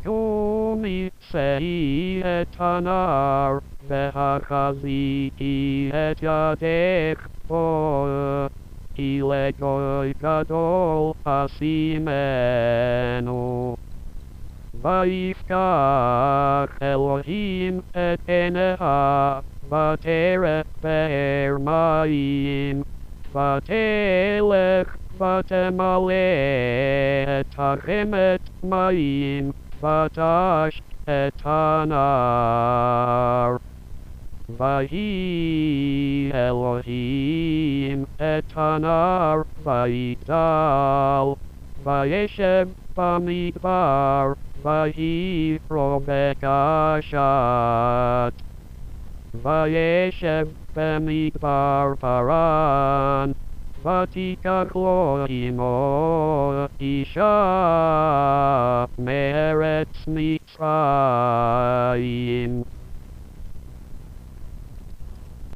Kumi sei et anar, vehachaziti et yadech bo, ilegoi gadol asimenu. Vayifkach Elohim et eneha, vateret be'er mayim, vatelech vatemale et hachemet mayim, vatash et hanar. Vahi Elohim et hanar vayigdal, vayeshev bamidbar, vahi bekashat. Vayeshev bamidbar paran, vatikach lo imo isha me'eretz Mitzrayim.